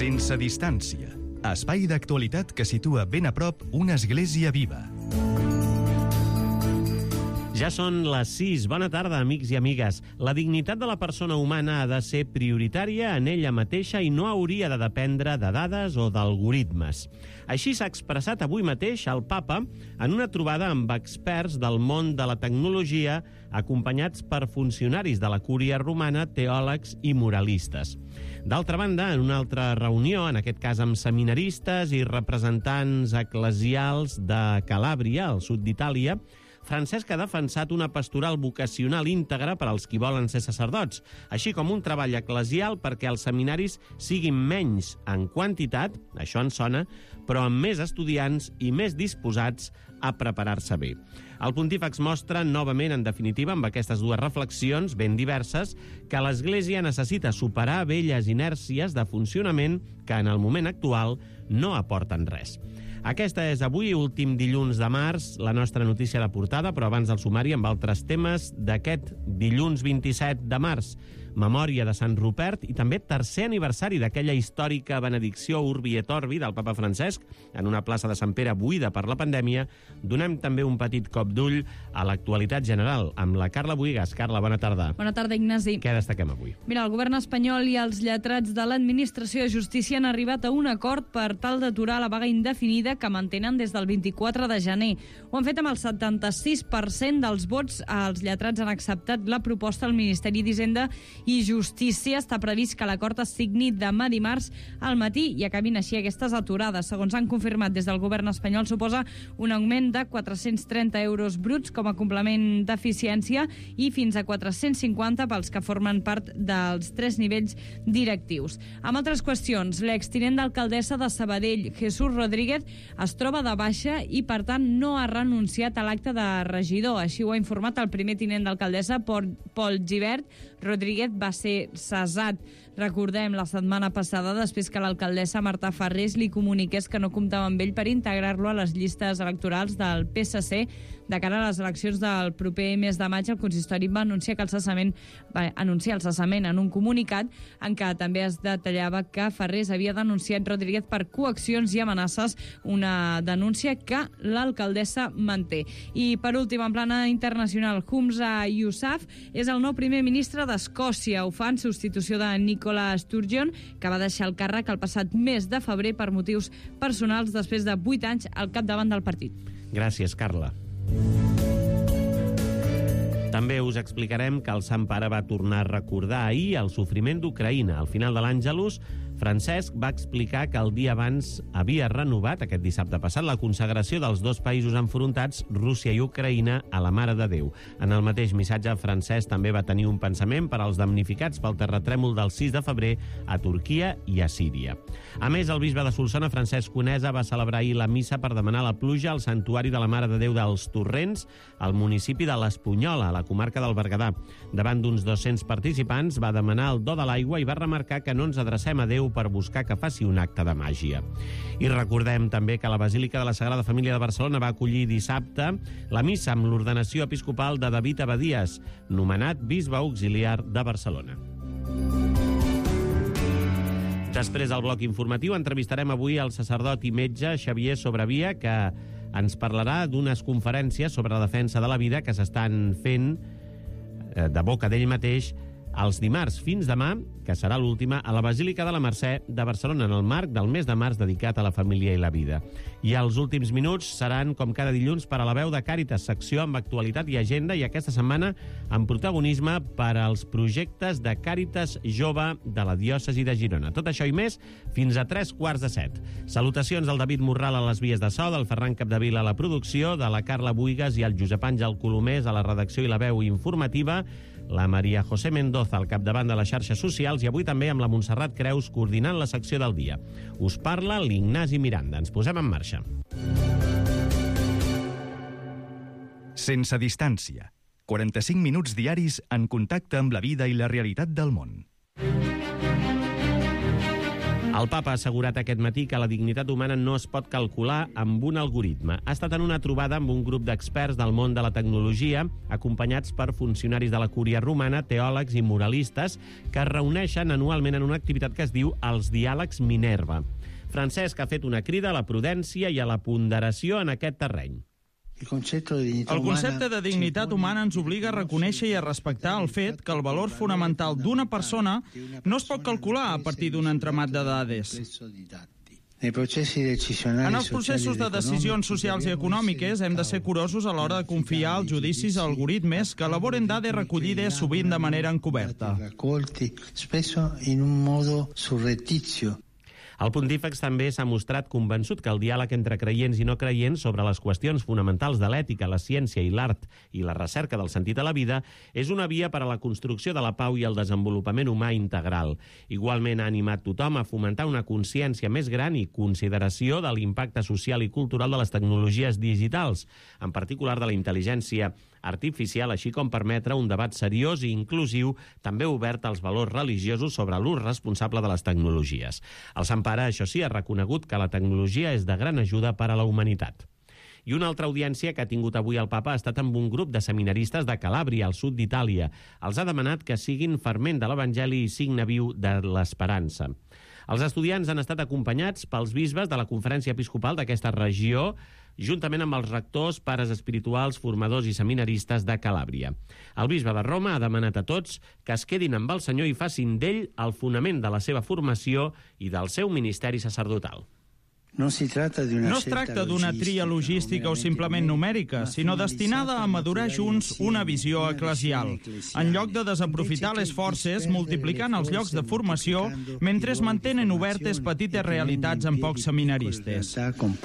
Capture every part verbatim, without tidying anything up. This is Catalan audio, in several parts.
Sense distància. Espai d'actualitat que situa ben a prop una església viva. Ja són les sis. Bona tarda, amics i amigues. La dignitat de la persona humana ha de ser prioritària en ella mateixa i no hauria de dependre de dades o d'algoritmes. Així s'ha expressat avui mateix el Papa en una trobada amb experts del món de la tecnologia acompanyats per funcionaris de la Cúria Romana, teòlegs i moralistes. D'altra banda, en una altra reunió, en aquest cas amb seminaristes i representants eclesials de Calàbria, al sud d'Itàlia, Francesc ha defensat una pastoral vocacional íntegra per als qui volen ser sacerdots, així com un treball eclesial perquè els seminaris siguin menys en quantitat, això en sona, però amb més estudiants i més disposats a preparar-se bé. El pontífex mostra novament, en definitiva, amb aquestes dues reflexions ben diverses, que l'Església necessita superar velles inèrcies de funcionament que en el moment actual no aporten res. Aquesta és avui, últim dilluns de març, la nostra notícia de portada, però abans del sumari amb altres temes d'aquest dilluns vint-i-set de març. Memòria de Sant Rupert i també tercer aniversari d'aquella històrica benedicció Urbi et Orbi del papa Francesc en una plaça de Sant Pere buida per la pandèmia. Donem també un petit cop d'ull a l'actualitat general amb la Carla Buigas. Carla, bona tarda. Bona tarda, Ignasi. Què destaquem avui? Mira, el govern espanyol i els lletrats de l'Administració de Justícia han arribat a un acord per tal d'aturar la vaga indefinida que mantenen des del vint-i-quatre de gener. Ho han fet amb el setanta-sis per cent dels vots. Els lletrats han acceptat la proposta del Ministeri d'Hisenda i Justícia. Està previst que l'acord es signi demà dimarts al matí i acabin així aquestes aturades. Segons han confirmat des del govern espanyol, suposa un augment de quatre-cents trenta euros bruts com a complement d'eficiència i fins a quatre-cents cinquanta pels que formen part dels tres nivells directius. Amb altres qüestions, l'extinent d'alcaldessa de Sabadell, Jesús Rodríguez, es troba de baixa i, per tant, no ha renunciat a l'acte de regidor. Així ho ha informat el primer tinent d'alcaldessa, Pol Gibert. Rodríguez va ser cessat, recordem, la setmana passada després que l'alcaldessa Marta Farrés li comuniqués que no comptava amb ell per integrar-lo a les llistes electorals del P S C. De cara a les eleccions del proper mes de maig, el consistori va anunciar que el cessament va anunciar el cessament en un comunicat en què també es detallava que Farrés havia denunciat Rodríguez per coaccions i amenaces, una denúncia que l'alcaldessa manté. I per últim, en plana internacional, Humza Yousaf és el nou primer ministre d'Escòcia. Ho fa en substitució de Nicola Sturgeon, que va deixar el càrrec el passat mes de febrer per motius personals després de vuit anys al capdavant del partit. Gràcies, Carla. També us explicarem que el Sant Pare va tornar a recordar ahir el sofriment d'Ucraïna. Al final de l'Àngelus, Francesc va explicar que el dia abans havia renovat, aquest dissabte passat, la consagració dels dos països enfrontats, Rússia i Ucraïna, a la Mare de Déu. En el mateix missatge, Francesc també va tenir un pensament per als damnificats pel terratrèmol del sis de febrer a Turquia i a Síria. A més, el bisbe de Solsona, Francesc Conesa, va celebrar ahir la missa per demanar la pluja al santuari de la Mare de Déu dels Torrents, al municipi de l'Espunyola, a la comarca del Berguedà. Davant d'uns dos-cents participants, va demanar el do de l'aigua i va remarcar que no ens adrecem a Déu per buscar que faci un acte de màgia. I recordem també que la Basílica de la Sagrada Família de Barcelona va acollir dissabte la missa amb l'ordenació episcopal de David Abadies, nomenat bisbe auxiliar de Barcelona. Després del bloc informatiu entrevistarem avui el sacerdot i metge Xavier Sobravia, que ens parlarà d'unes conferències sobre la defensa de la vida que s'estan fent de boca d'ell mateix els dimarts fins demà, que serà l'última, a la Basílica de la Mercè de Barcelona, en el marc del mes de març dedicat a la família i la vida. I els últims minuts seran, com cada dilluns, per a la veu de Càritas, secció amb actualitat i agenda, i aquesta setmana amb protagonisme per als projectes de Càritas Jove de la diòcesi de Girona. Tot això i més fins a tres quarts de set. Salutacions del David Morral a les vies de so, del Ferran Capdevila a la producció, de la Carla Buigas i el Josep Àngel Colomés a la redacció i la veu informativa, la Maria José Mendoza al capdavant de les xarxes socials i avui també amb la Montserrat Creus coordinant la secció del dia. Us parla l'Ignasi Miranda. Ens posem en marxa. Sense distància. quaranta-cinc minuts diaris en contacte amb la vida i la realitat del món. El papa ha assegurat aquest matí que la dignitat humana no es pot calcular amb un algoritme. Ha estat en una trobada amb un grup d'experts del món de la tecnologia, acompanyats per funcionaris de la Cúria Romana, teòlegs i moralistes, que es reuneixen anualment en una activitat que es diu els Diàlegs Minerva. Francesc ha fet una crida a la prudència i a la ponderació en aquest terreny. El concepte de dignitat humana ens obliga a reconèixer i a respectar el fet que el valor fonamental d'una persona no es pot calcular a partir d'un entramat de dades. En els processos de decisions socials i econòmiques hem de ser curosos a l'hora de confiar els judicis a algoritmes que elaboren dades recollides sovint de manera encoberta. El pontífex també s'ha mostrat convençut que el diàleg entre creients i no creients sobre les qüestions fonamentals de l'ètica, la ciència i l'art i la recerca del sentit de la vida és una via per a la construcció de la pau i el desenvolupament humà integral. Igualment ha animat tothom a fomentar una consciència més gran i consideració de l'impacte social i cultural de les tecnologies digitals, en particular de la intel·ligència artificial, així com permetre un debat seriós i inclusiu, també obert als valors religiosos sobre l'ús responsable de les tecnologies. El Sant Pare, això sí, ha reconegut que la tecnologia és de gran ajuda per a la humanitat. I una altra audiència que ha tingut avui el papa ha estat amb un grup de seminaristes de Calàbria, al sud d'Itàlia. Els ha demanat que siguin ferment de l'Evangeli i signe viu de l'esperança. Els estudiants han estat acompanyats pels bisbes de la Conferència Episcopal d'aquesta regió, juntament amb els rectors, pares espirituals, formadors i seminaristes de Calàbria. El bisbe de Roma ha demanat a tots que es quedin amb el Senyor i facin d'ell el fonament de la seva formació i del seu ministeri sacerdotal. No es tracta d'una tria logística o simplement numèrica, sinó destinada a madurar junts una visió eclesial, en lloc de desaprofitar les forces multiplicant els llocs de formació mentre es mantenen obertes petites realitats amb pocs seminaristes.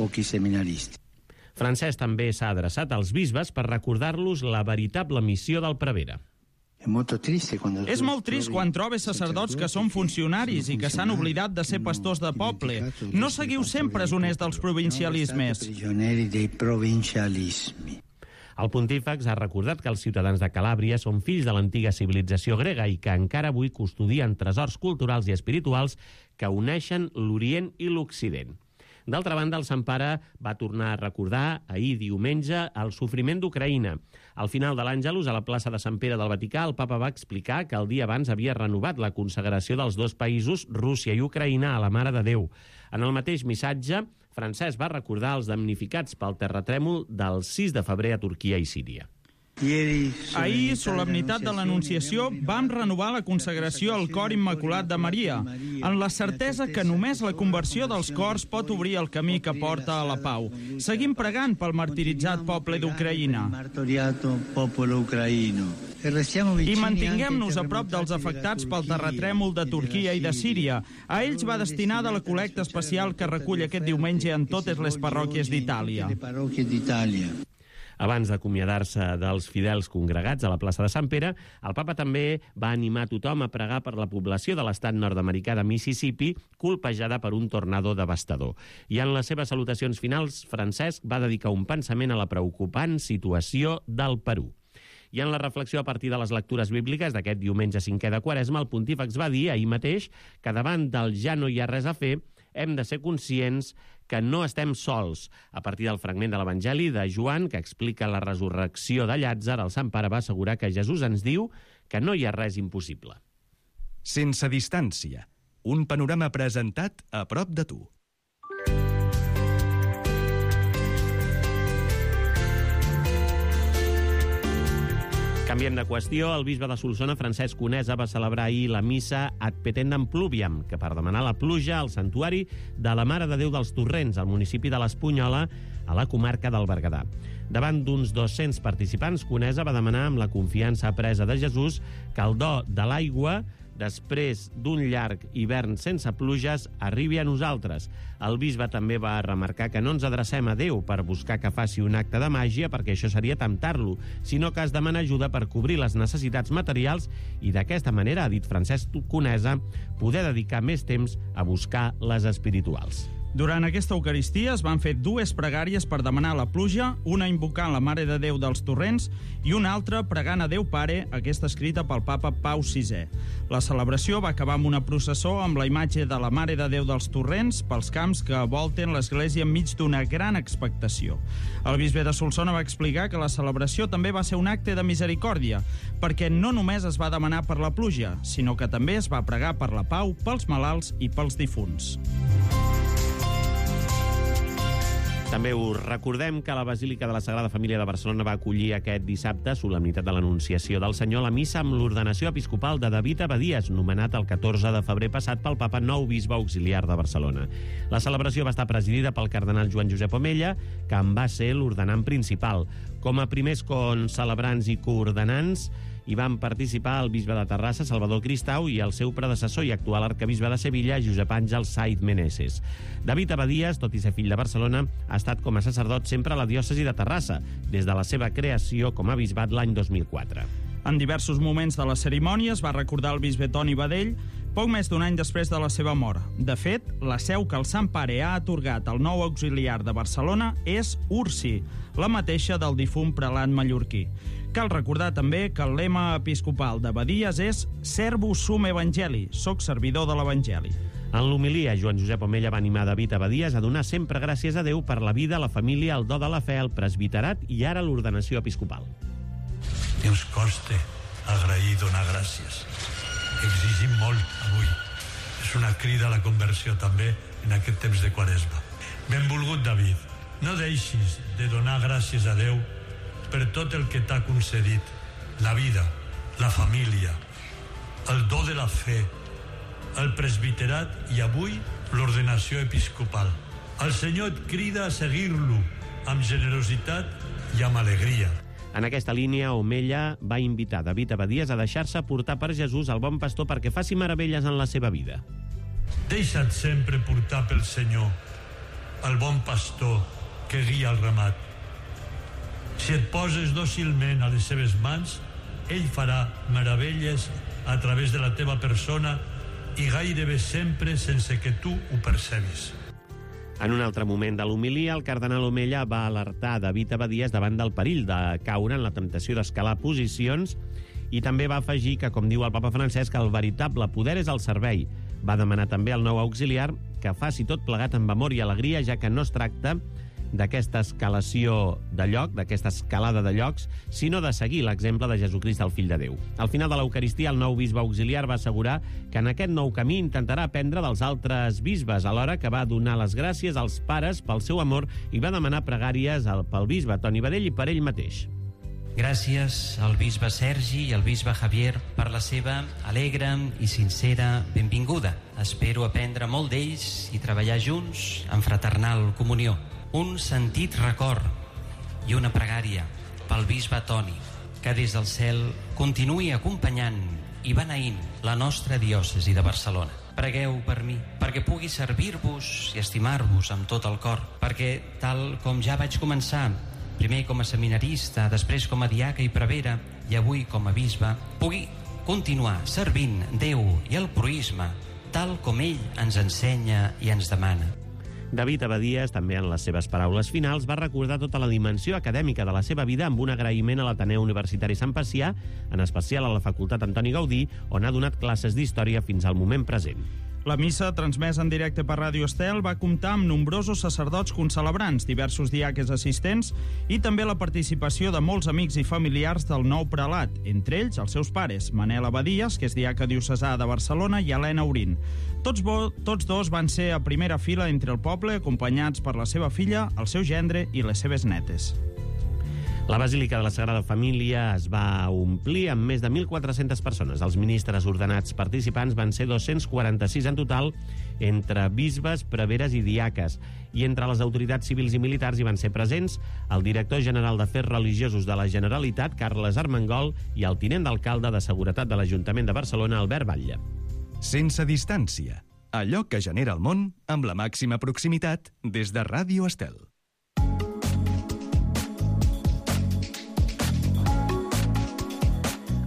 Francesc també s'ha adreçat als bisbes per recordar-los la veritable missió del prevere. És molt trist quan trobes sacerdots que són funcionaris i que s'han oblidat de ser pastors de poble. No seguiu sent presoners dels provincialismes. El pontífex ha recordat que els ciutadans de Calàbria són fills de l'antiga civilització grega i que encara avui custodien tresors culturals i espirituals que uneixen l'Orient i l'Occident. D'altra banda, el Sant Pare va tornar a recordar ahir diumenge el sofriment d'Ucraïna. Al final de l'Àngelus, a la plaça de Sant Pere del Vaticà, el papa va explicar que el dia abans havia renovat la consagració dels dos països, Rússia i Ucraïna, a la Mare de Déu. En el mateix missatge, Francesc va recordar els damnificats pel terratrèmol del sis de febrer a Turquia i Síria. Ahir, solemnitat de l'Anunciació, vam renovar la consagració al cor immaculat de Maria, en la certesa que només la conversió dels cors pot obrir el camí que porta a la pau. Seguim pregant pel martiritzat poble d'Ucraïna. I mantinguem-nos a prop dels afectats pel terratrèmol de Turquia i de Síria. A ells va destinada la col·lecta especial que recull aquest diumenge en totes les parròquies d'Itàlia. Abans d'acomiadar-se dels fidels congregats a la plaça de Sant Pere, el papa també va animar tothom a pregar per la població de l'estat nord-americà de Mississippi, colpejada per un tornado devastador. I en les seves salutacions finals, Francesc va dedicar un pensament a la preocupant situació del Perú. I en la reflexió a partir de les lectures bíbliques d'aquest diumenge cinquè de Quaresma, el pontífex va dir ahir mateix que davant del ja no hi ha res a fer, hem de ser conscients que no estem sols. A partir del fragment de l'Evangeli de Joan, que explica la resurrecció de Llàtzer, el Sant Pare va assegurar que Jesús ens diu que no hi ha res impossible. Sense distància. Un panorama presentat a prop de tu. Canviem de qüestió. El bisbe de Solsona, Francesc Conesa, va celebrar ahir la missa Ad Petendam Pluviam, que per demanar la pluja al santuari de la Mare de Déu dels Torrents, al municipi de l'Espunyola, a la comarca del Berguedà. Davant d'uns dos-cents participants, Conesa va demanar amb la confiança presa de Jesús que el do de l'aigua, després d'un llarg hivern sense pluges, arribi a nosaltres. El bisbe també va remarcar que no ens adrecem a Déu per buscar que faci un acte de màgia, perquè això seria temptar-lo, sinó que es demana ajuda per cobrir les necessitats materials i d'aquesta manera, ha dit Francesc Conesa, poder dedicar més temps a buscar les espirituals. Durant aquesta Eucaristia es van fer dues pregàries per demanar la pluja, una invocant la Mare de Déu dels Torrents i una altra pregant a Déu Pare, aquesta escrita pel papa Pau sisè. La celebració va acabar amb una processó amb la imatge de la Mare de Déu dels Torrents pels camps que volten l'església enmig d'una gran expectació. El bisbe de Solsona va explicar que la celebració també va ser un acte de misericòrdia, perquè no només es va demanar per la pluja, sinó que també es va pregar per la pau, pels malalts i pels difunts. També us recordem que la Basílica de la Sagrada Família de Barcelona va acollir aquest dissabte, solemnitat de l'Anunciació del Senyor, la missa amb l'ordenació episcopal de David Abadies, nomenat el catorze de febrer passat pel papa nou bisbe auxiliar de Barcelona. La celebració va estar presidida pel cardenal Joan Josep Omella, que en va ser l'ordenant principal. Com a primers concelebrants i coordenants hi van participar el bisbe de Terrassa, Salvador Cristau, i el seu predecessor i actual arquebisbe de Sevilla, Josep Àngel Saiz Meneses. David Abadies, tot i ser fill de Barcelona, ha estat com a sacerdot sempre a la diòcesi de Terrassa, des de la seva creació com a bisbat l'any dos mil quatre. En diversos moments de la cerimònia es va recordar el bisbe Toni Badell, poc més d'un any després de la seva mort. De fet, la seu que el Sant Pare ha atorgat al nou auxiliar de Barcelona és Ursi, la mateixa del difunt prelat mallorquí. Cal recordar també que el lema episcopal d'Abadies és Servus sum Evangeli, soc servidor de l'Evangeli. En l'homilia, Joan Josep Omella va animar David Abadies a donar sempre gràcies a Déu per la vida, la família, el do de la fe, el presbiterat i ara l'ordenació episcopal. Que us costa agrair i donar gràcies. Exigim molt avui. És una crida a la conversió també en aquest temps de Quaresma. Benvolgut, David, no deixis de donar gràcies a Déu per tot el que t'ha concedit, la vida, la família, el do de la fe, el presbiterat i avui l'ordenació episcopal. El Senyor et crida a seguir-lo amb generositat i amb alegria. En aquesta línia, Omella va invitar David Abadies a deixar-se portar per Jesús, el bon pastor, perquè faci meravelles en la seva vida. Deixa't sempre portar pel Senyor, el bon pastor que guia el ramat. Si et poses dòcilment a les seves mans, ell farà meravelles a través de la teva persona i gairebé sempre sense que tu ho percebis. En un altre moment de l'homilia, el cardenal Omella va alertar David Abadies davant del perill de caure en la temptació d'escalar posicions i també va afegir que, com diu el papa Francesc, el veritable poder és el servei. Va demanar també al nou auxiliar que faci tot plegat amb amor i alegria, ja que no es tracta d'aquesta escalació de lloc, d'aquesta escalada de llocs, sinó de seguir l'exemple de Jesucrist, el fill de Déu. Al final de l'Eucaristia, el nou bisbe auxiliar va assegurar que en aquest nou camí intentarà aprendre dels altres bisbes, alhora que va donar les gràcies als pares pel seu amor i va demanar pregàries pel bisbe Toni Badell i per ell mateix. Gràcies al bisbe Sergi i al bisbe Javier per la seva alegre i sincera benvinguda. Espero aprendre molt d'ells i treballar junts en fraternal comunió. Un sentit record i una pregària pel bisbe Toni, que des del cel continuï acompanyant i beneint la nostra diòcesi de Barcelona. Pregueu per mi, perquè pugui servir-vos i estimar-vos amb tot el cor, perquè, tal com ja vaig començar, primer com a seminarista, després com a diaca i prevera i avui com a bisbe, pugui continuar servint Déu i el proïsme, tal com ell ens ensenya i ens demana. David Abadies, també en les seves paraules finals, va recordar tota la dimensió acadèmica de la seva vida amb un agraïment a l'Ateneu Universitari Sant Pacià, en especial a la Facultat Antoni Gaudí, on ha donat classes d'història fins al moment present. La missa, transmesa en directe per Ràdio Estel, va comptar amb nombrosos sacerdots concelebrants, diversos diaques assistents i també la participació de molts amics i familiars del nou prelat, entre ells els seus pares, Manel Abadies, que és diaca diocesà de Barcelona, i Helena Aurín. Tots, bo, tots dos van ser a primera fila entre el poble, acompanyats per la seva filla, el seu gendre i les seves netes. La Basílica de la Sagrada Família es va omplir amb més de mil quatre-centes persones. Els ministres ordenats participants van ser dos-cents quaranta-sis en total, entre bisbes, preveres i diaques. I entre les autoritats civils i militars hi van ser presents el director general d'Afers Religiosos de la Generalitat, Carles Armengol, i el tinent d'alcalde de Seguretat de l'Ajuntament de Barcelona, Albert Batlle. Sense distància. Allò que genera el món amb la màxima proximitat des de Ràdio Estel.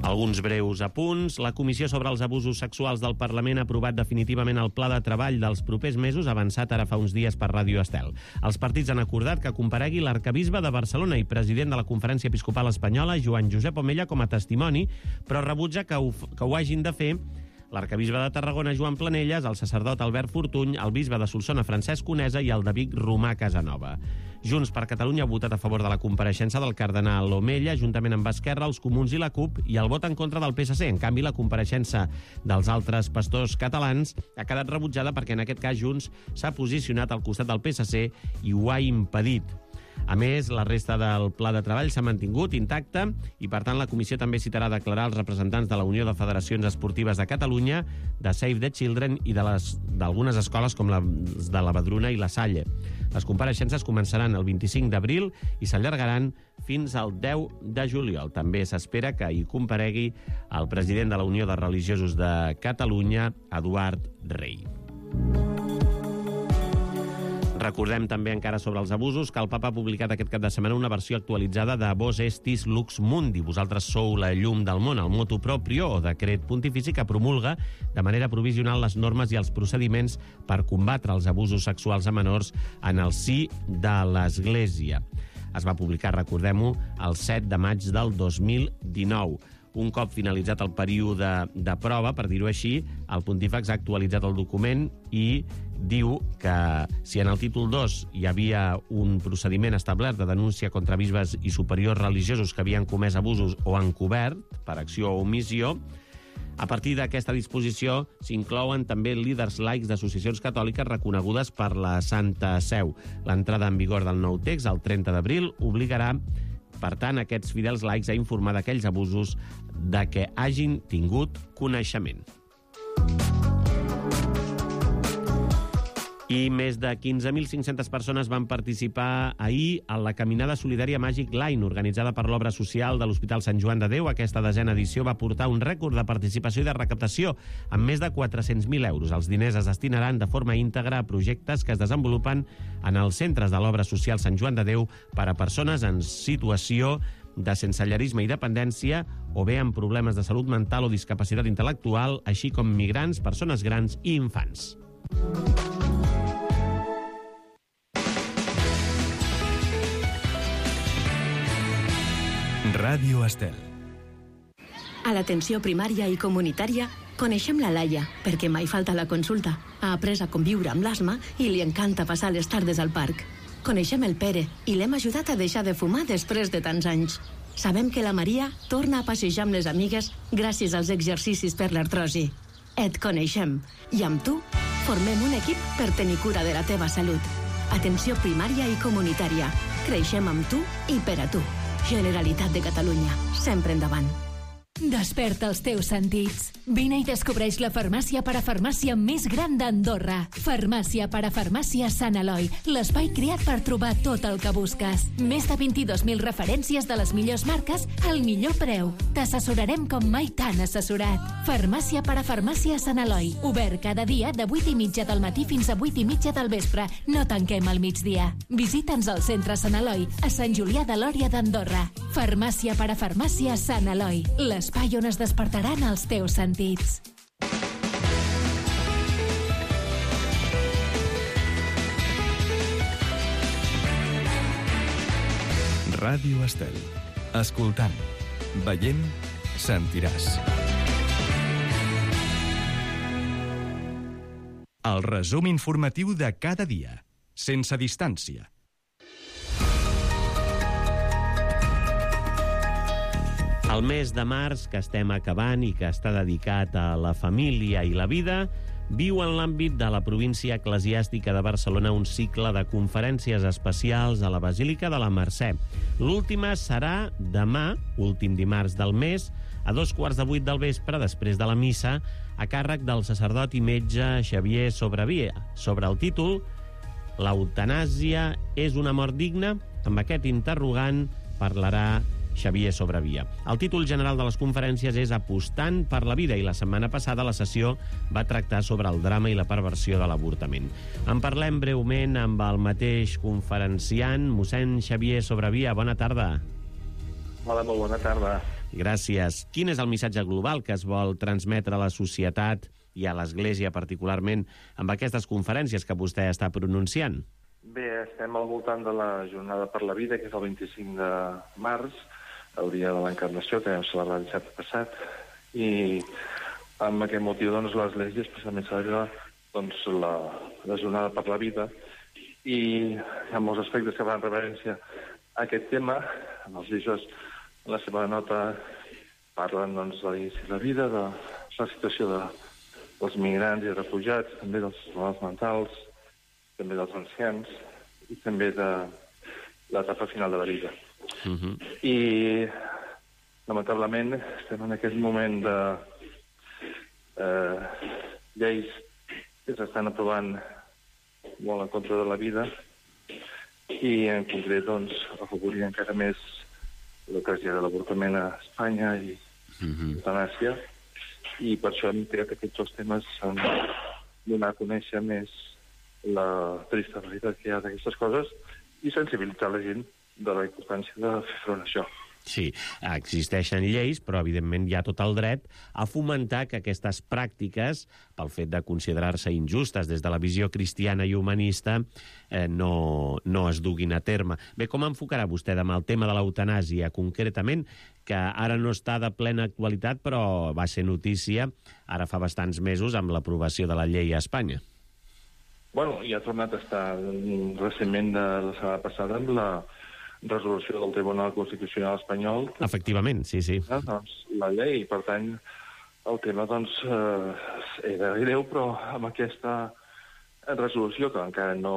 Alguns breus apunts. La Comissió sobre els Abusos Sexuals del Parlament ha aprovat definitivament el pla de treball dels propers mesos, avançat ara fa uns dies per Ràdio Estel. Els partits han acordat que comparegui l'arcabisbe de Barcelona i president de la Conferència Episcopal Espanyola, Joan Josep Omella, com a testimoni, però rebutja que ho, que ho hagin de fer l'arcabisbe de Tarragona, Joan Planelles, el sacerdot Albert Fortuny, el bisbe de Solsona, Francesc Conesa, i el de Vic, Romà Casanova. Junts per Catalunya ha votat a favor de la compareixença del cardenal Omella, juntament amb Esquerra, els Comuns i la CUP, i el vot en contra del P S C. En canvi, la compareixença dels altres pastors catalans ha quedat rebutjada perquè, en aquest cas, Junts s'ha posicionat al costat del P S C i ho ha impedit. A més, la resta del pla de treball s'ha mantingut intacte i, per tant, la comissió també citarà declarar els representants de la Unió de Federacions Esportives de Catalunya, de Save the Children i de les d'algunes escoles com la de la Badruna i la Salle. Les compareixences començaran el vint-i-cinc d'abril i s'allargaran fins al deu de juliol. També s'espera que hi comparegui el president de la Unió de Religiosos de Catalunya, Eduard Rey. Recordem també, encara sobre els abusos, que el papa ha publicat aquest cap de setmana una versió actualitzada de Vos Estis Lux Mundi. Vosaltres sou la llum del món, el motu proprio o decret pontifici que promulga de manera provisional les normes i els procediments per combatre els abusos sexuals a menors en el si de l'Església. Es va publicar, recordem-ho, el set de maig del dos mil dinou. Un cop finalitzat el període de prova, per dir-ho així, el pontífex ha actualitzat el document i diu que si en el títol dos hi havia un procediment establert de denúncia contra bisbes i superiors religiosos que havien comès abusos o encobert, per acció o omissió, a partir d'aquesta disposició s'inclouen també líders laics d'associacions catòliques reconegudes per la Santa Seu. L'entrada en vigor del nou text, el trenta d'abril, obligarà, per tant, aquests fidels laics a informar d'aquells abusos de què hagin tingut coneixement. I més de quinze mil cinc-centes persones van participar ahir a la Caminada Solidària Magic Line, organitzada per l'Obra Social de l'Hospital Sant Joan de Déu. Aquesta desena edició va portar un rècord de participació i de recaptació, amb més de quatre-cents mil euros. Els diners es destinaran de forma íntegra a projectes que es desenvolupen en els centres de l'Obra Social Sant Joan de Déu per a persones en situació de sensellarisme i dependència o bé amb problemes de salut mental o discapacitat intel·lectual, així com migrants, persones grans i infants. Ràdio Estel. A l'atenció primària i comunitària coneixem la Laia, perquè mai falta la consulta. Ha après a conviure amb l'asma i li encanta passar les tardes al parc. Coneixem el Pere i l'hem ajudat a deixar de fumar després de tants anys. Sabem que la Maria torna a passejar amb les amigues gràcies als exercicis per l'artrosi. Et coneixem i amb tu formem un equip per tenir cura de la teva salut. Atenció primària i comunitària. Creixem amb tu i per a tu. Generalitat de Catalunya. Sempre endavant. Desperta els teus sentits. Vine i descobreix la farmàcia parafarmàcia més gran d'Andorra. Farmàcia parafarmàcia Sant Eloi, l'espai creat per trobar tot el que busques. Més de vint-i-dos mil referències de les millors marques al millor preu. T'assessorarem com mai t'han assessorat. Farmàcia parafarmàcia Sant Eloi. Obert cada dia de vuit i mitja del matí fins a vuit i mitja del vespre. No tanquem al migdia. Visita'ns al centre Sant Eloi, a Sant Julià de Lòria d'Andorra. Farmàcia parafarmàcia Sant Eloi. L'espai on es despertaran els teus sentits. Ràdio Estel. Escoltant, veient, sentiràs. El resum informatiu de cada dia, sense distància. El mes de març, que estem acabant i que està dedicat a la família i la vida, viu en l'àmbit de la província eclesiàstica de Barcelona un cicle de conferències especials a la Basílica de la Mercè. L'última serà demà, últim dimarts del mes, a dos quarts de vuit del vespre, després de la missa, a càrrec del sacerdot i metge Xavier Sobrevia, sobre el títol «L'eutanàsia és una mort digna?». Amb aquest interrogant parlarà Xavier Sobrevia. El títol general de les conferències és Apostant per la vida i la setmana passada la sessió va tractar sobre el drama i la perversió de l'avortament. En parlem breument amb el mateix conferenciant, mossèn Xavier Sobrevia. Bona tarda. Hola, molt bona tarda. Gràcies. Quin és el missatge global que es vol transmetre a la societat i a l'Església particularment amb aquestes conferències que vostè està pronunciant? Bé, estem al voltant de la Jornada per la Vida, que és el vint-i-cinc de març, el dia de l'Encarnació, que vam celebrar el dissabte passat, i amb aquest motiu doncs, l'Església especialment celebra doncs, la, la Jornada per la Vida, i hi ha molts aspectes que fan referència a aquest tema. Els bisbes, en la seva nota, parlen doncs, de l'inici de la vida, de la situació de, dels migrants i refugiats, també dels malalts mentals, també dels ancians i també de l'etapa final de la vida. Uh-huh. I, lamentablement, estem en aquest moment de eh, lleis que s'estan aprovant molt en contra de la vida i, en concret, doncs, afavorir encara més l'ocasió de l'avortament a Espanya i uh-huh. l'eutanàsia. I per això hem creat aquests dos temes, en donar a conèixer més la trista realitat que hi ha d'aquestes coses i sensibilitzar la gent de la importància de fer front a això. Sí, existeixen lleis, però evidentment hi ha tot el dret a fomentar que aquestes pràctiques, pel fet de considerar-se injustes des de la visió cristiana i humanista, eh, no, no es duguin a terme. Bé, com enfocarà vostè demà el tema de l'eutanàsia, concretament, que ara no està de plena actualitat, però va ser notícia ara fa bastants mesos amb l'aprovació de la llei a Espanya? Bueno, ja ha tornat a estar recentment de la setmana passada amb la resolució del Tribunal Constitucional espanyol. Que... Efectivament, sí, sí. Ah, doncs, la llei, per tant, el tema, doncs, eh, era greu, però amb aquesta resolució, que encara no,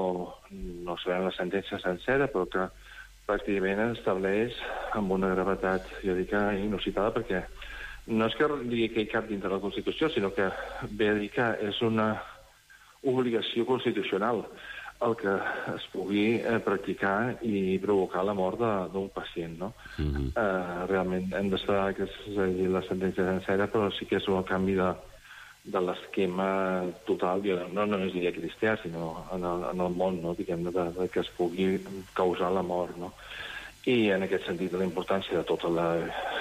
no sabem la sentència sencera, però que pràcticament estableix amb una gravetat, jo dic, inusitada, perquè no és que digui que hi cap dintre la Constitució, sinó que ve a dir que és una obligació constitucional el que es pugui eh, practicar i provocar la mort d'un pacient, no? Uh-huh. eh, realment hem d'esperar que sigui la sentència sencera, però sí que és un canvi de, de l'esquema total, no només diria cristià, sinó en el, en el món, no? Diguem, de, de que es pugui causar la mort, no? I en aquest sentit la importància de tota la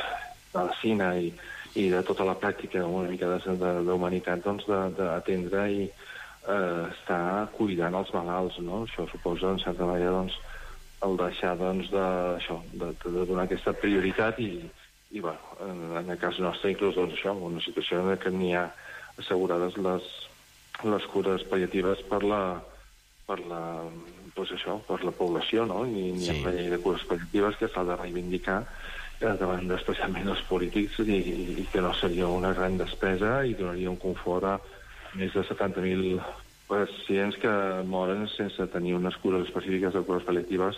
medicina i, i de tota la pràctica una mica de, de, de humanitat, doncs, d'atendre i Eh, està cuidant els malalts, no? Això suposa, en certa manera, doncs, el deixar, doncs, de, això, de, de donar aquesta prioritat i, i bueno, en, en el cas nostre, inclús, doncs, això, una situació en què n'hi ha assegurades les, les cures pal·liatives per la, per la, doncs això, per la població, no? I n'hi ha sí. Una llei de cures pal·liatives que s'ha de reivindicar eh, davant especialment els polítics i, i que no seria una gran despesa i donaria un confort a més de setanta mil pacients que moren sense tenir unes cures específiques de cures pal·liatives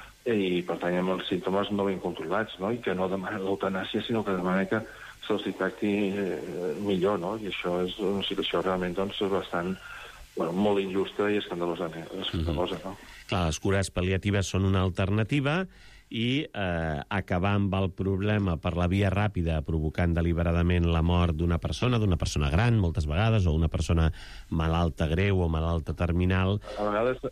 i, per tant, amb els símptomes no ben controlats, no? I que no demanen l'eutanàsia, sinó que demanen que se'ls tracti eh, millor, no? I això és una situació realment, doncs, bastant, bueno, molt injusta i escandalosa, escandalosa, no? Clar, les cures pal·liatives són una alternativa i eh, acabar amb el problema per la via ràpida, provocant deliberadament la mort d'una persona, d'una persona gran, moltes vegades, o una persona malalta greu o malalta terminal. A vegades...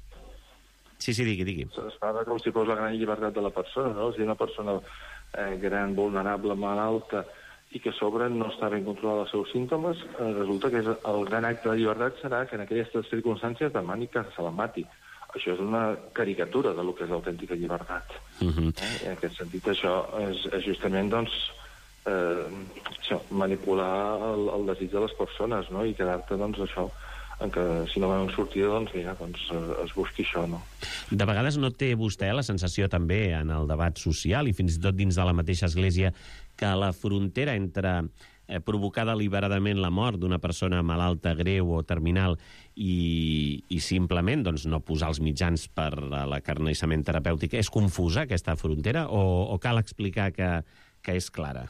Sí, sí, digui, digui. Es parla com si fos la gran llibertat de la persona, no? Si una persona eh, gran, vulnerable, malalta, i que a sobre no està ben controlat els seus símptomes, eh, resulta que és el gran acte de llibertat serà que en aquelles circumstàncies demani que se la mati. Això és una caricatura de lo que és l'autèntica llibertat. Uh-huh. eh? En aquest sentit, això és, és justament, doncs, eh, això, manipular el, el desig de les persones, no? I quedar-te, doncs, això, en què si no veuen sortida, doncs, mira, doncs, es busqui això, no? De vegades no té vostè la sensació, també, en el debat social i fins i tot dins de la mateixa Església, que la frontera entre eh, provocar deliberadament la mort d'una persona malalta, greu o terminal i, i simplement doncs, no posar els mitjans per a l'acarnissament terapèutic, és confusa aquesta frontera o, o cal explicar que, que és clara?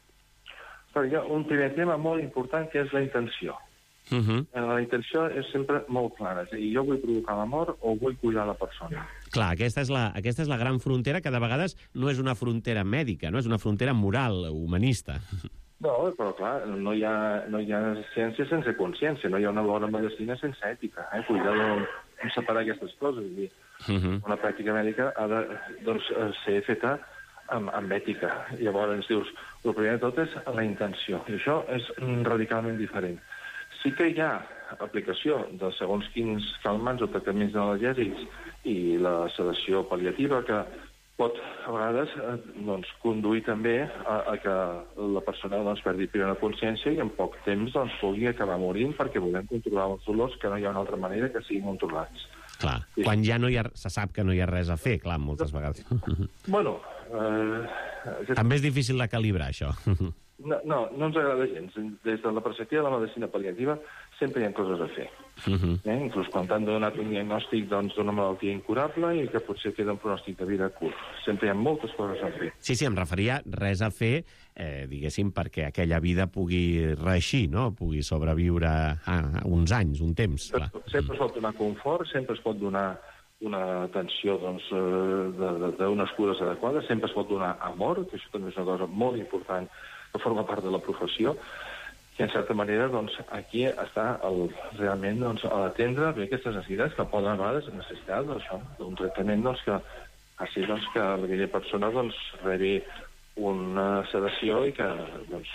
Però hi ha un primer tema molt important que és la intenció. Uh-huh. La intenció és sempre molt clara, és a dir, jo vull provocar la mort o vull cuidar la persona. Clar, aquesta és la, aquesta és la gran frontera que de vegades no és una frontera mèdica, no és una frontera moral, humanista. No, però clar, no hi ha, no hi ha ciència sense consciència, no hi ha una bona medicina sense ètica. Eh? Cuidar de separar aquestes coses. I uh-huh. Una pràctica mèdica ha de doncs, ser feta amb, amb ètica. Llavors ens dius, el primer de tot és la intenció, i això és radicalment diferent. Sí que hi ha aplicació de segons quins calmants o tractaments analgèsics i la sedació pal·liativa que pot, a vegades, doncs, conduir també a, a que la persona doncs, perdi plena consciència i en poc temps doncs, pugui acabar morint perquè volem controlar els dolors que no hi ha una altra manera que siguin controlats. Clar, sí. Quan ja no hi ha, se sap que no hi ha res a fer, clar, moltes vegades. Bueno... Eh, També és difícil de calibrar, això. No, no, no ens agrada gens. Des de la perspectiva de la medicina pal·liativa sempre hi ha coses a fer. Uh-huh. eh? Inclús quan t'han donat un diagnòstic d'una doncs, malaltia incurable i que potser queda un pronòstic de vida curt. Sempre hi ha moltes coses a fer. Sí, sí, em referia res a fer, eh, diguéssim, perquè aquella vida pugui reeixir, no? Pugui sobreviure a uns anys, un temps. Clar. Sempre es pot donar confort, sempre es pot donar una atenció doncs, d'unes cures adequades, sempre es pot donar amor, que això també és una cosa molt important que forma part de la professió, i en certa manera doncs, aquí està el, realment doncs, a l'atendre bé aquestes necessitats que poden a vegades necessitar d'això, d'un tractament doncs, que faci doncs, que aquella persona doncs, rebi una sedació i que doncs,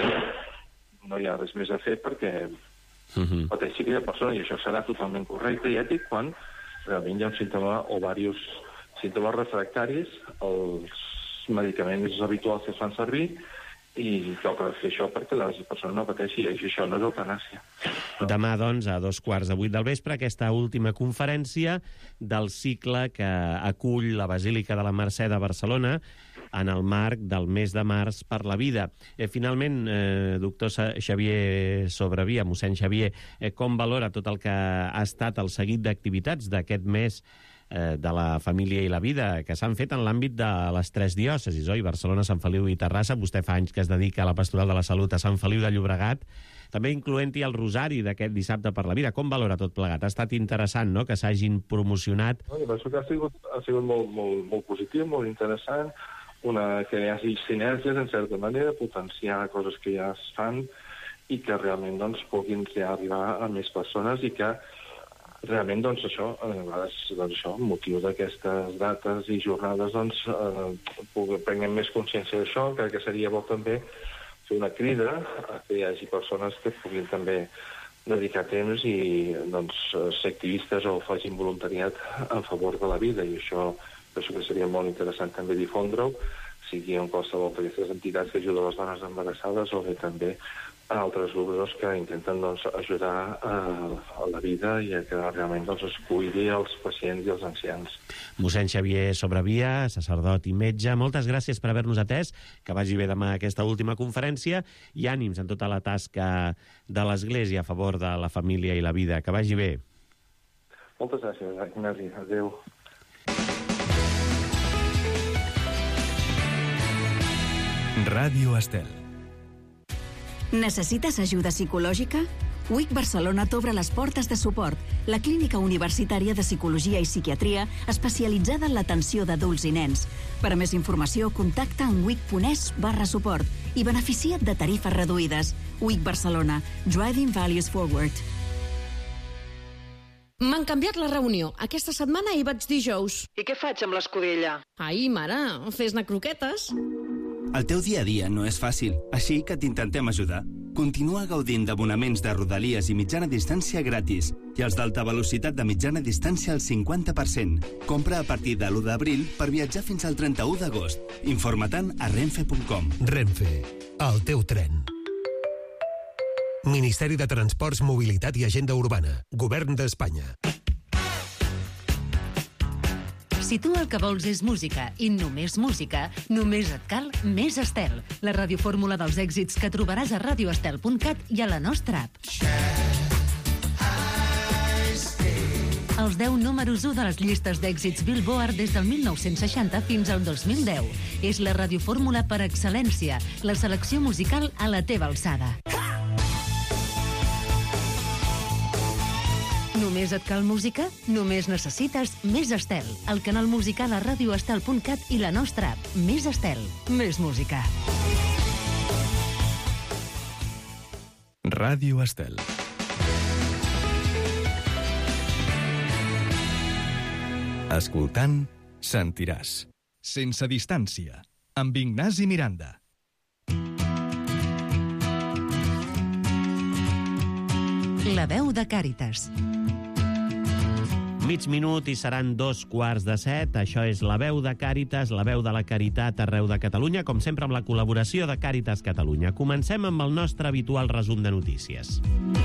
no hi ha res més a fer perquè uh-huh. pateixi aquella persona, i això serà totalment correcte i ètic quan realment hi ha un símptoma o diversos símptomes refractaris als medicaments habituals que es fan servir i toca fer això perquè la persona no pateixi, i això no és eutanàsia. Demà, doncs, a dos quarts de vuit del vespre, aquesta última conferència del cicle que acull la Basílica de la Mercè de Barcelona en el marc del mes de març per la vida. Eh, finalment, eh, doctor Xavier Sobrevia, mossèn Xavier, eh, com valora tot el que ha estat el seguit d'activitats d'aquest mes eh, de la família i la vida que s'han fet en l'àmbit de les tres diòcesis, oi? Barcelona, Sant Feliu i Terrassa. Vostè fa anys que es dedica a la pastoral de la salut a Sant Feliu de Llobregat, també incloent-hi el rosari d'aquest dissabte per la vida. Com valora tot plegat? Ha estat interessant, no?, que s'hagin promocionat. No, jo penso que ha sigut, ha sigut molt, molt, molt positiu, molt interessant, una, que hi hagi sinergies, en certa manera, potenciar coses que ja es fan i que realment doncs, puguin ja arribar a més persones i que realment doncs, això, a vegades, doncs, això, amb motiu d'aquestes dates i jornades doncs, eh, prenguem més consciència d'això. Crec que seria bo també fer una crida a que hi hagi persones que puguin també dedicar temps i doncs, ser activistes o facin voluntariat en favor de la vida, i això penso que seria molt interessant també difondre-ho, sigui en qualsevol d'aquestes entitats que ajuden les dones embarassades o bé també a altres grups que intenten doncs, ajudar a, a la vida i a que realment doncs, es cuidi els pacients i els ancians. Mossèn Xavier Sobrevia, sacerdot i metge, moltes gràcies per haver-nos atès, que vagi bé demà aquesta última conferència i ànims en tota la tasca de l'Església a favor de la família i la vida. Que vagi bé. Moltes gràcies, Ignasi. Adéu. Ràdio Estel. Necessites ajuda psicològica? U I C Barcelona t'obre les portes de suport, la clínica universitària de psicologia i psiquiatria especialitzada en l'atenció d'adults i nens. Per a més informació, contacta en wic.es barra suport i beneficia't de tarifes reduïdes. U I C Barcelona. Driving Values Forward. M'han canviat la reunió. Aquesta setmana hi vaig dijous. I què faig amb l'escudella? Ai, mare, fes-ne croquetes. El teu dia a dia no és fàcil, així que t'intentem ajudar. Continua gaudint d'abonaments de Rodalies i mitjana distància gratis i els d'alta velocitat de mitjana distància al cinquanta per cent. Compra a partir de l'u d'abril per viatjar fins al trenta-u d'agost. Informa-te'n a renfe punt com. Renfe, el teu tren. Ministeri de Transports, Mobilitat i Agenda Urbana. Govern d'Espanya. Si tu el que vols és música i només música, només et cal Més Estel, la radiofórmula dels èxits que trobaràs a radio estel punt cat i a la nostra app. Els deu números u de les llistes d'èxits Billboard des del mil nou-cents seixanta fins al dos mil deu. És la radiofórmula per excel·lència, la selecció musical a la teva alçada. Només et cal música? Només necessites Més Estel, el canal musical a radio estel punt cat i la nostra app. Més Estel, més música. Ràdio Estel. Escoltant, sentiràs. Sense distància. amb Ignasi Miranda. La veu de Càritas. Mig minut i seran dos quarts de set. Això és La veu de Càritas, la veu de la caritat arreu de Catalunya, com sempre amb la col·laboració de Càritas Catalunya. Comencem amb el nostre habitual resum de notícies.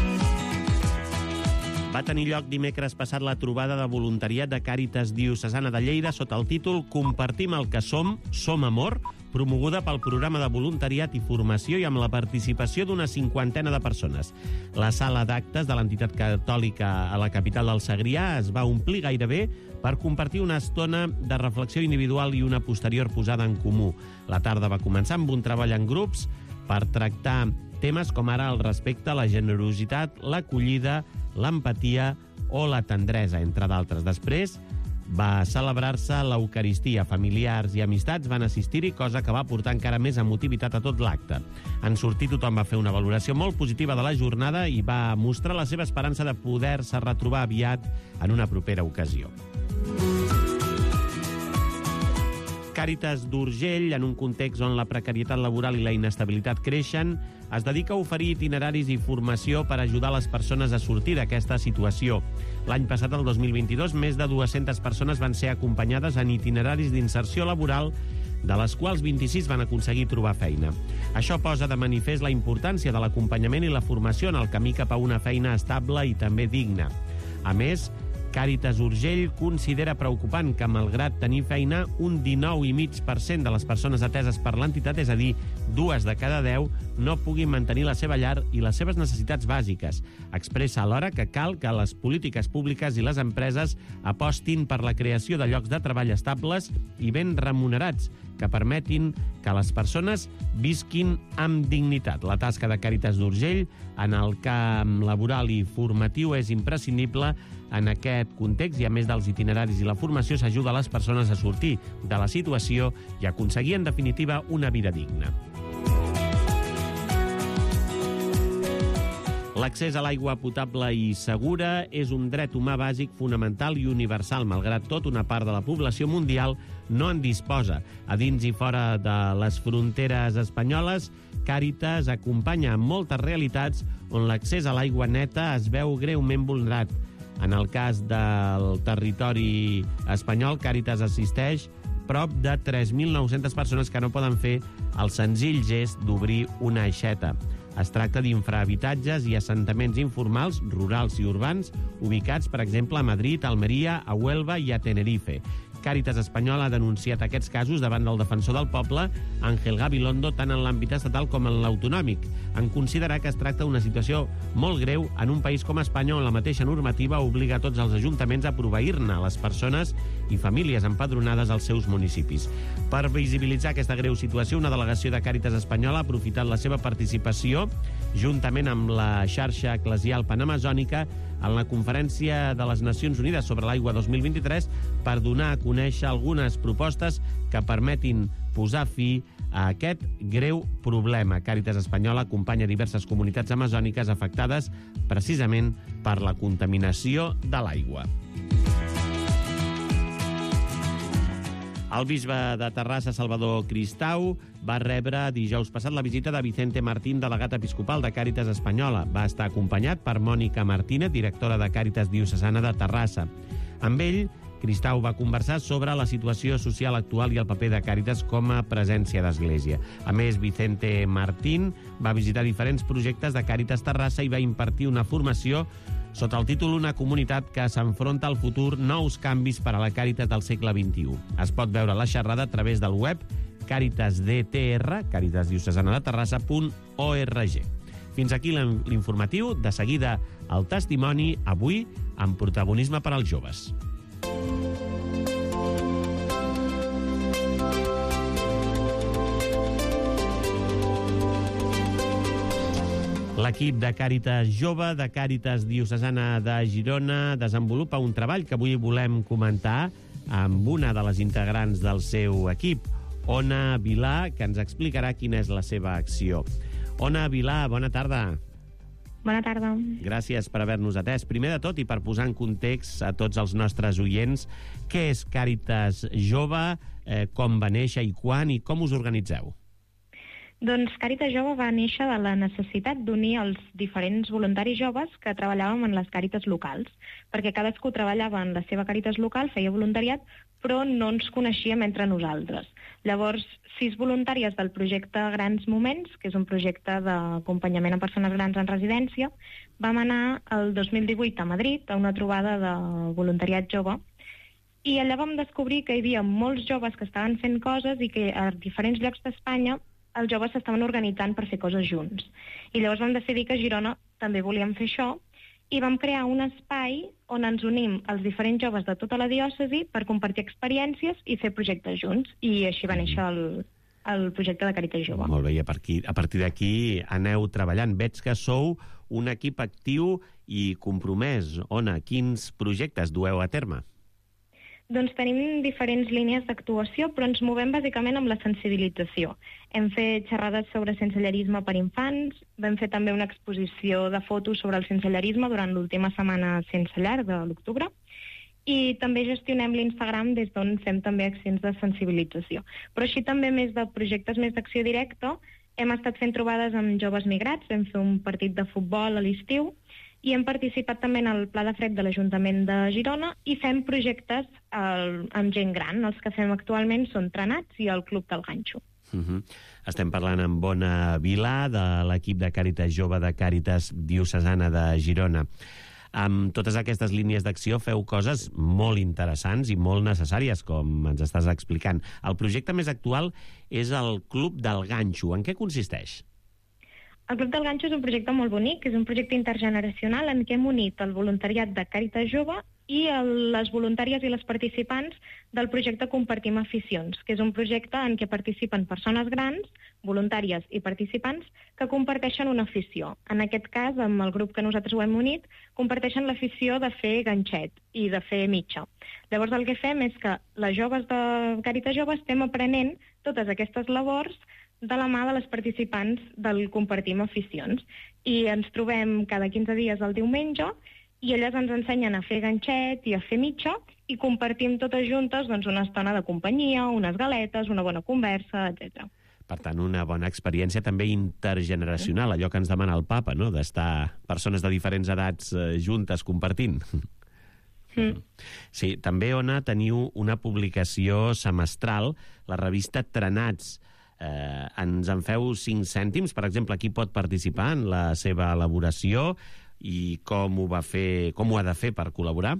Va tenir lloc dimecres passat la trobada de voluntariat de Càritas Diocesana de Lleida sota el títol Compartim el que som, som amor, promoguda pel programa de voluntariat i formació i amb la participació d'una cinquantena de persones. La sala d'actes de l'entitat catòlica a la capital del Segrià es va omplir gairebé per compartir una estona de reflexió individual i una posterior posada en comú. La tarda va començar amb un treball en grups per tractar temes com ara el respecte, la generositat, l'acollida, l'empatia o la tendresa, entre d'altres. Després va celebrar-se l'Eucaristia. Familiars i amistats van assistir-hi, cosa que va portar encara més emotivitat a tot l'acte. En sortir, tothom va fer una valoració molt positiva de la jornada i va mostrar la seva esperança de poder-se retrobar aviat en una propera ocasió. Càritas d'Urgell, en un context on la precarietat laboral i la inestabilitat creixen, es dedica a oferir itineraris i formació per ajudar les persones a sortir d'aquesta situació. L'any passat, el dos mil vint-i-dos, més de dues-centes persones van ser acompanyades en itineraris d'inserció laboral, de les quals vint-i-sis van aconseguir trobar feina. Això posa de manifest la importància de l'acompanyament i la formació en el camí cap a una feina estable i també digna. A més, Càritas Urgell considera preocupant que, malgrat tenir feina, un dinou coma cinc per cent de les persones ateses per l'entitat, és a dir, dues de cada deu, no puguin mantenir la seva llar i les seves necessitats bàsiques. Expressa alhora que cal que les polítiques públiques i les empreses apostin per la creació de llocs de treball estables i ben remunerats, que permetin que les persones visquin amb dignitat. La tasca de Càritas d'Urgell en el camp laboral i formatiu és imprescindible en aquest context i, a més dels itineraris i la formació, s'ajuda a les persones a sortir de la situació i a aconseguir, en definitiva, una vida digna. L'accés a l'aigua potable i segura és un dret humà bàsic, fonamental i universal. Malgrat tot, una part de la població mundial no en disposa. A dins i fora de les fronteres espanyoles, Càritas acompanya moltes realitats on l'accés a l'aigua neta es veu greument vulnerat. En el cas del territori espanyol, Càritas assisteix prop de tres mil nou-centes persones que no poden fer el senzill gest d'obrir una aixeta. Es tracta d'infrahabitatges i assentaments informals, rurals i urbans, ubicats, per exemple, a Madrid, a Almeria, a Huelva i a Tenerife. Càritas Espanyol ha denunciat aquests casos davant del defensor del poble, Ángel Gabilondo, tant en l'àmbit estatal com en l'autonòmic, en considerar que es tracta d'una situació molt greu en un país com Espanya, on la mateixa normativa obliga a tots els ajuntaments a proveir-ne a les persones i famílies empadronades als seus municipis. Per visibilitzar aquesta greu situació, una delegació de Càritas Espanyola ha aprofitat la seva participació, juntament amb la xarxa eclesial panamazònica, en la Conferència de les Nacions Unides sobre l'Aigua dos mil vint-i-tres, per donar a conèixer algunes propostes que permetin posar fi a aquest greu problema. Càritas Espanyola acompanya diverses comunitats amazòniques afectades precisament per la contaminació de l'aigua. El bisbe de Terrassa, Salvador Cristau, va rebre dijous passat la visita de Vicente Martín, delegat episcopal de Càritas Espanyola. Va estar acompanyat per Mònica Martínez, directora de Càritas Diocesana de Terrassa. Amb ell, Cristau va conversar sobre la situació social actual i el paper de Càritas com a presència d'Església. A més, Vicente Martín va visitar diferents projectes de Càritas Terrassa i va impartir una formació sota el títol Una comunitat que s'enfronta al futur, nous canvis per a la Càritas del segle vint-i-u. Es pot veure la xerrada a través del web caritasdtr, caritasdiocesana de Terrassa punt org. Fins aquí l'informatiu. De seguida, el testimoni, avui amb protagonisme per als joves. L'equip de Càritas Jove, de Càritas Diocesana de Girona, desenvolupa un treball que avui volem comentar amb una de les integrants del seu equip, Ona Vilà, que ens explicarà quina és la seva acció. Ona Vilà, bona tarda. Bona tarda. Gràcies per haver-nos atès. Primer de tot, i per posar en context a tots els nostres oients, què és Càritas Jove, eh, com va néixer i quan, i com us organitzeu? Doncs Càritas Jove va néixer de la necessitat d'unir els diferents voluntaris joves que treballàvem en les càritas locals, perquè cadascú treballava en la seva càritas local, feia voluntariat, però no ens coneixíem entre nosaltres. Llavors, sis voluntàries del projecte Grans Moments, que és un projecte d'acompanyament a persones grans en residència, vam anar el dos mil divuit a Madrid a una trobada de voluntariat jove, i allà vam descobrir que hi havia molts joves que estaven fent coses i que a diferents llocs d'Espanya els joves s'estaven organitzant per fer coses junts. I llavors vam decidir que a Girona també volíem fer això, i vam crear un espai on ens unim els diferents joves de tota la diòcesi per compartir experiències i fer projectes junts. I així va néixer el, el projecte de Càritas Jove. Molt bé, i a partir, a partir d'aquí aneu treballant. Veig que sou un equip actiu i compromès. Ona, quins projectes dueu a terme? Doncs tenim diferents línies d'actuació, però ens movem bàsicament amb la sensibilització. Hem fet xerrades sobre sensellarisme per infants, vam fer també una exposició de fotos sobre el sensellarisme durant l'última setmana sense llar de l'octubre, i també gestionem l'Instagram des d'on fem també accions de sensibilització. Però així també, més de projectes més d'acció directa, hem estat fent trobades amb joves migrats, vam fer un partit de futbol a l'estiu, i hem participat també en el Pla de Fred de l'Ajuntament de Girona i fem projectes el, amb gent gran. Els que fem actualment són Trenats i el Club del Ganxo. Uh-huh. Estem parlant amb Ona Vilà, de l'equip de Càritas Jove de Càritas Diocesana de Girona. Amb totes aquestes línies d'acció feu coses molt interessants i molt necessàries, com ens estàs explicant. El projecte més actual és el Club del Ganxo. En què consisteix? El Club del Ganxo és un projecte molt bonic, és un projecte intergeneracional en què hem unit el voluntariat de Càritas Jove i el, les voluntàries i les participants del projecte Compartim Aficions, que és un projecte en què participen persones grans, voluntàries i participants que comparteixen una afició. En aquest cas, amb el grup que nosaltres ho hem unit, comparteixen l'afició de fer ganxet i de fer mitja. Llavors el que fem és que les joves de Càritas Jove estem aprenent totes aquestes labors de la mà de les participants del Compartim Aficions. I ens trobem cada quinze dies el diumenge i elles ens ensenyen a fer ganxet i a fer mitja i compartim totes juntes doncs, una estona de companyia, unes galetes, una bona conversa, etcètera. Per tant, una bona experiència també intergeneracional, allò que ens demana el papa, no?, d'estar persones de diferents edats eh, juntes compartint. Mm. Sí, també, Ona, teniu una publicació semestral, la revista Trenats. Eh, ens en feu cinc cèntims, per exemple, qui pot participar en la seva elaboració i com ho va fer, com ho ha de fer per col·laborar?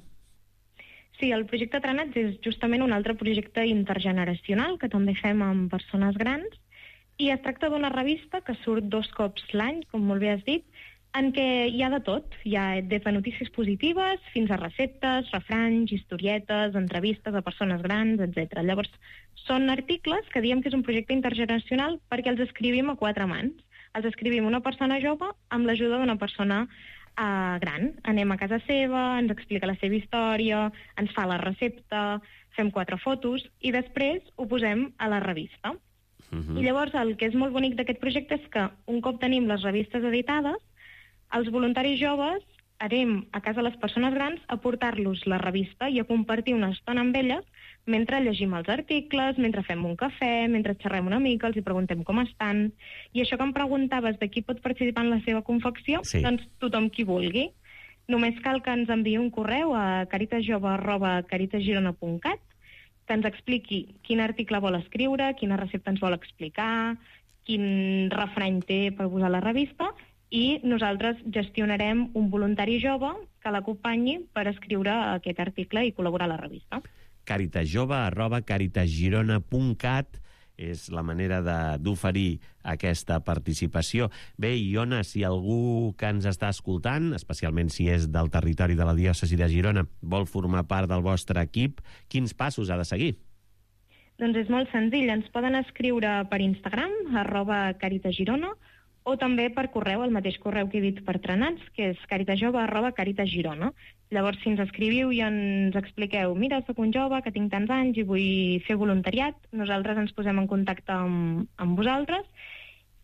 Sí, el projecte Trenats és justament un altre projecte intergeneracional que també fem amb persones grans i es tracta d'una revista que surt dos cops l'any, com molt bé has dit, en què hi ha de tot. Hi ha des de notícies positives fins a receptes, refranys, historietes, entrevistes a persones grans, etcètera. Llavors, són articles que diem que és un projecte intergeneracional perquè els escrivim a quatre mans. Els escrivim una persona jove amb l'ajuda d'una persona uh, gran. Anem a casa seva, ens explica la seva història, ens fa la recepta, fem quatre fotos i després ho posem a la revista. Uh-huh. I llavors el que és molt bonic d'aquest projecte és que un cop tenim les revistes editades, els voluntaris joves anem a casa de les persones grans a portar-los la revista i a compartir una estona amb elles mentre llegim els articles, mentre fem un cafè, mentre xerrem una mica, els hi preguntem com estan. I això que em preguntaves de qui pot participar en la seva confecció, sí. Doncs tothom qui vulgui. Només cal que ens enviï un correu a caritasjove arroba caritasgirona punt cat que ens expliqui quin article vol escriure, quina recepta ens vol explicar, quin refrany té per posar a la revista, i nosaltres gestionarem un voluntari jove que l'acompanyi per escriure aquest article i col·laborar a la revista. caritasjove arroba caritasgirona punt cat és la manera d'oferir aquesta participació. Bé, Iona, si algú que ens està escoltant, especialment si és del territori de la diòcesi de Girona, vol formar part del vostre equip, quins passos ha de seguir? Doncs és molt senzill. Ens poden escriure per Instagram, arroba caritasgirona, o també per correu, el mateix correu que he dit per Trenats, que és caritasjove arroba caritasgirona. Llavors, si ens escriviu i ens expliqueu, mira, soc un jove que tinc tants anys i vull fer voluntariat, nosaltres ens posem en contacte amb, amb vosaltres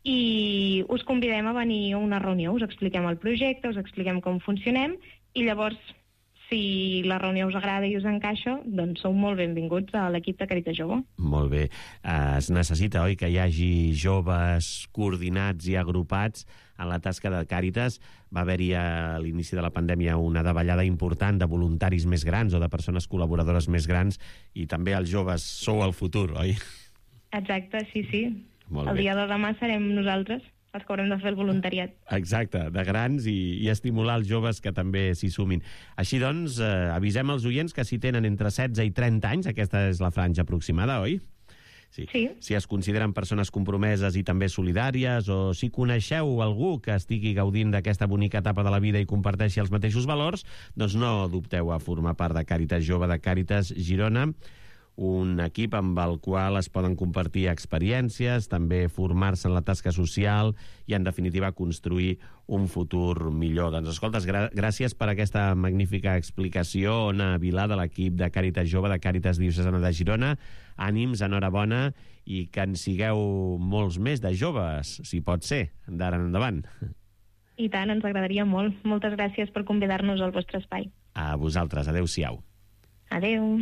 i us convidem a venir a una reunió. Us expliquem el projecte, us expliquem com funcionem, i llavors, si la reunió us agrada i us encaixa, doncs sou molt benvinguts a l'equip de Càritas Jove. Molt bé. Es necessita, oi, que hi hagi joves coordinats i agrupats en la tasca de Càritas. Va haver-hi a l'inici de la pandèmia una davallada important de voluntaris més grans o de persones col·laboradores més grans, i també els joves sou el futur, oi? Exacte, sí, sí. Molt el bé. dia de demà serem nosaltres els que haurem de fer el voluntariat. Exacte, de grans, i, i estimular els joves que també s'hi sumin. Així doncs, eh, avisem els oients que si tenen entre setze i trenta anys, aquesta és la franja aproximada, oi? Sí. Sí. Si es consideren persones compromeses i també solidàries, o si coneixeu algú que estigui gaudint d'aquesta bonica etapa de la vida i comparteixi els mateixos valors, doncs no dubteu a formar part de Càritas Jove de Càritas Girona, un equip amb el qual es poden compartir experiències, també formar-se en la tasca social i, en definitiva, construir un futur millor. Doncs, escoltes, gràcies per aquesta magnífica explicació, Ona Vilà, de l'equip de Càritas Jove de Càritas Diocesana de Girona. Ànims, enhorabona, i que en sigueu molts més de joves, si pot ser, d'ara en endavant. I tant, ens agradaria molt. Moltes gràcies per convidar-nos al vostre espai. A vosaltres. Adéu-siau. Adéu.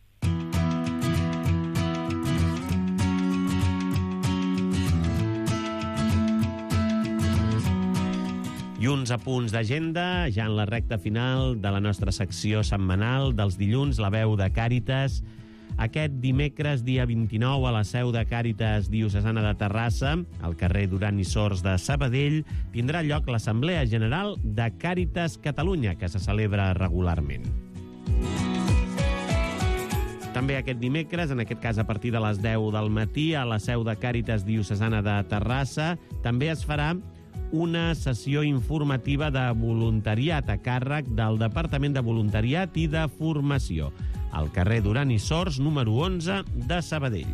I uns apunts d'agenda, ja en la recta final de la nostra secció setmanal dels dilluns, la veu de Càritas. Aquest dimecres, dia vint-i-nou, a la seu de Càritas Diocesana de Terrassa, al carrer Duran i Sors de Sabadell, tindrà lloc l'Assemblea General de Càritas Catalunya, que se celebra regularment. També aquest dimecres, en aquest cas a partir de les deu del matí, a la seu de Càritas Diocesana de Terrassa, també es farà una sessió informativa de voluntariat a càrrec del Departament de Voluntariat i de Formació, al carrer Duran i Sors, número onze de Sabadell.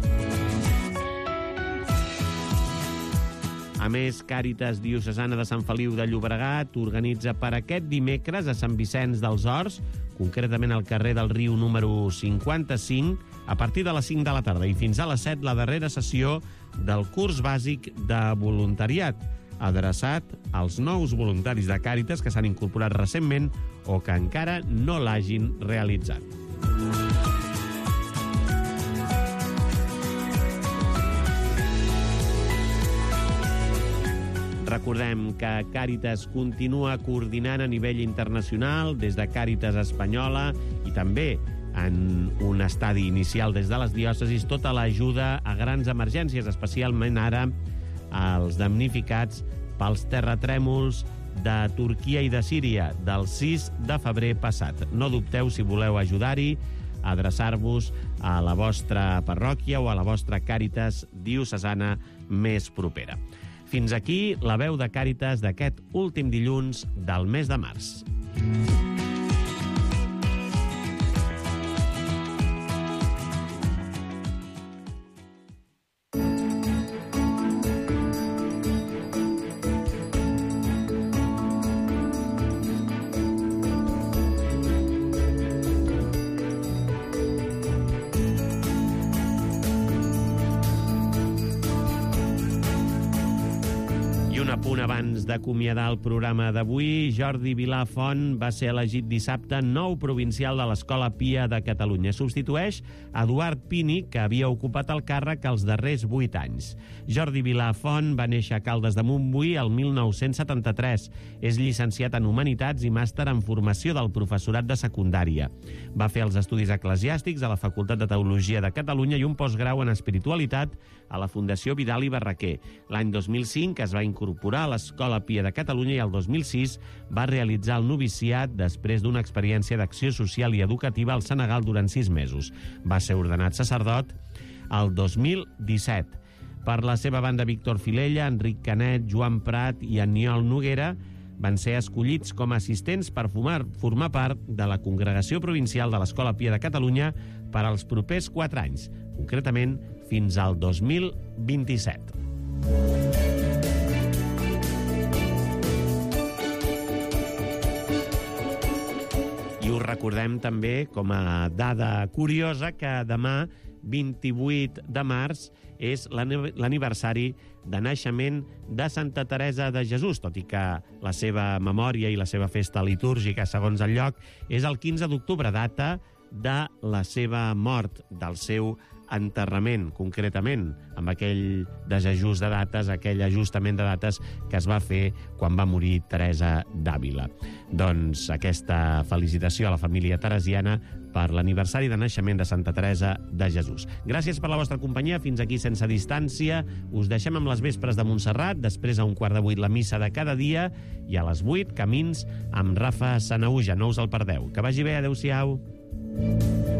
A més, Càritas Diocesana de Sant Feliu de Llobregat organitza per aquest dimecres a Sant Vicenç dels Horts, concretament al carrer del Riu número cinquanta-cinc, a partir de les cinc de la tarda i fins a les set, la darrera sessió del curs bàsic de voluntariat, adreçat als nous voluntaris de Càritas que s'han incorporat recentment o que encara no l'hagin realitzat. Recordem que Càritas continua coordinant a nivell internacional des de Càritas Espanyola i també en un estadi inicial des de les diòcesis tota l'ajuda a grans emergències, especialment ara als damnificats pels terratrèmols de Turquia i de Síria del sis de febrer passat. No dubteu, si voleu ajudar-hi, a adreçar-vos a la vostra parròquia o a la vostra Càritas diocesana més propera. Fins aquí la veu de Càritas d'aquest últim dilluns del mes de març. Abans d'acomiadar el programa d'avui, Jordi Vilà Font va ser elegit dissabte nou provincial de l'Escola Pia de Catalunya. Substitueix Eduard Pini, que havia ocupat el càrrec els darrers vuit anys. Jordi Vilà Font va néixer a Caldes de Montbui el mil nou-cents setanta-tres. És llicenciat en Humanitats i màster en Formació del Professorat de Secundària. Va fer els estudis eclesiàstics a la Facultat de Teologia de Catalunya i un postgrau en Espiritualitat a la Fundació Vidal i Barraquer. L'any dos mil cinc es va incorporar a l'Escola Pia de Catalunya i el dos mil sis va realitzar el noviciat després d'una experiència d'acció social i educativa al Senegal durant sis mesos. Va ser ordenat sacerdot el dos mil disset. Per la seva banda, Víctor Filella, Enric Canet, Joan Prat i Aniol Noguera van ser escollits com a assistents per formar, formar part de la Congregació Provincial de l'Escola Pia de Catalunya per als propers quatre anys, concretament fins al dos mil vint-i-set. I us recordem també, com a dada curiosa, que demà, vint-i-vuit de març, és l'aniversari de naixement de Santa Teresa de Jesús, tot i que la seva memòria i la seva festa litúrgica, segons el lloc, és el quinze d'octubre, data de la seva mort, del seu enterrament, concretament, amb aquell desajust de dates, aquell ajustament de dates que es va fer quan va morir Teresa d'Àvila. Doncs aquesta felicitació a la família teresiana per l'aniversari de naixement de Santa Teresa de Jesús. Gràcies per la vostra companyia. Fins aquí Sense Distància. Us deixem amb les vespres de Montserrat, després a un quart de vuit la missa de cada dia i a les vuit Camins amb Rafa Sanahuja. No us el perdeu. Que vagi bé. Adéu-siau.